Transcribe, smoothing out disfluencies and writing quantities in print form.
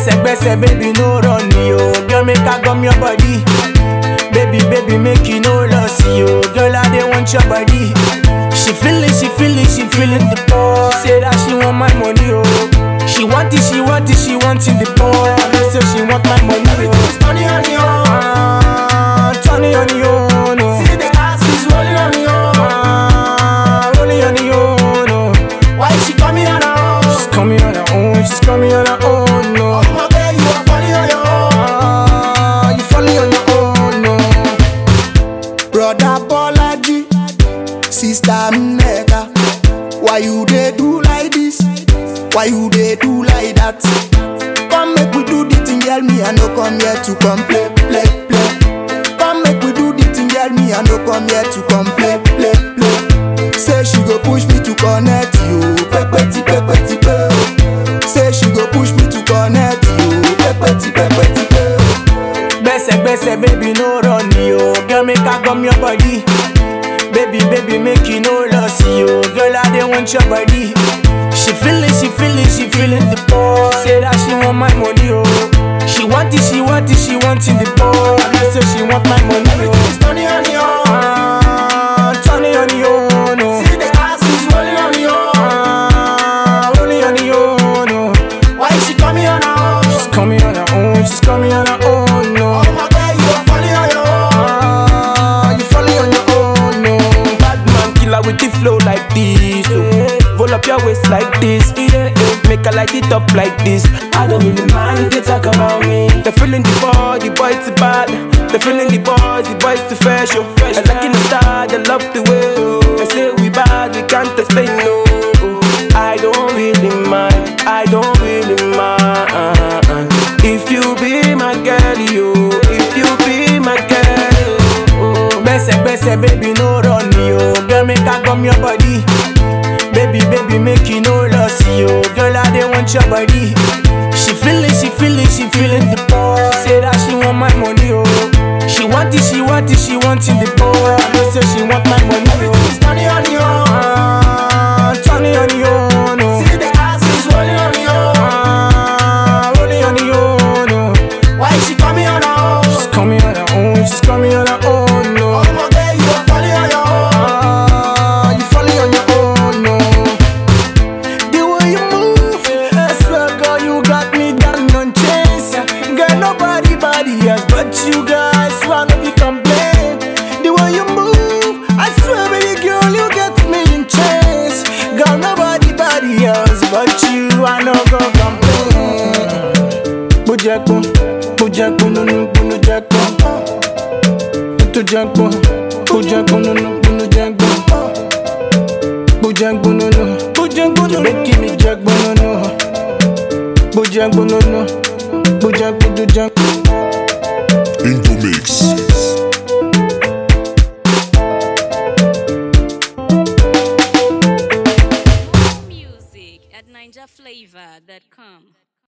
Gbese, baby, no run, yo. Girl, make I gum your body. Baby, make you no loss, yo. Girl, I dey want your body. She feeling the ball. She say that she want my money, oh. She want it, she wanting the ball. I say she want my money, oh. Turn it on you, Turn it on you, no. see the ass is rolling on you. Rolling on you, no. Why she coming on her own? She's coming on her own, she's coming on her own, no. Oh my girl, you are falling on your own. You falling on your own, no. Brother Bolaji, sister Nneka, why you dey do like this? Why you dey do like that? Come make we do the thing, girl. Me I no come here to come play. Come make we do the thing, girl. Me I no come here to come play. Say she go push me to connect you. Pepeti. Say she go push me to connect you. Pepeti. Gbese, baby, no run, yo. Girl, make I gum your body. Baby, make you no loss, yo. Girl, I dey want your body. She feeling the ball. Say that she want my money, oh. She want it, she wanting the ball. I say she want my money, oh. Turn it on you, Turn it on you, no. see the ass is rolling on you. Rolling on you, no. Why she coming on her own? She's coming on her own, she's coming on her own, no. Oh my girl, you are falling on your own. You falling on your own, no. Bad man killer with the flow like this, oh. Roll up your waist like this, yeah. Make her light it up like this. I don't really mind if they talk about me. They're feeling the boy, the boy too bad. They're feeling the boys too fresh, oh. I like in the style, they love the way, oh. They say we bad, we can't explain, no. I don't really mind, if you be my girl, yo. If you be my girl, oh. Gbese, baby, no run, yo. Girl, make I gum your body. Baby, make you no loss, yo. Girl, I dey want your body. She feeling the ball. Say that she want my money, oh. She want it, she wanting the ball. I say she want my money, oh. Turn it on you, Turn it on you, no. see the ass is rolling on you. Rolling on you, no. Why she coming on her own? She's coming on her own, she's coming on her own, no. Oh my girl, you are falling on your own. You falling on your own, no. The way you move, I swear, girl, you got me down on chase. Girl, nobody else but you guys wanna be complain. The way you move, I swear, baby girl, you get me in chase. Girl, nobody else but you, I no go complain. Bujakun, no, bujakun. Bujakun, no. You making me jack, no. Bujakun, no. Into mix.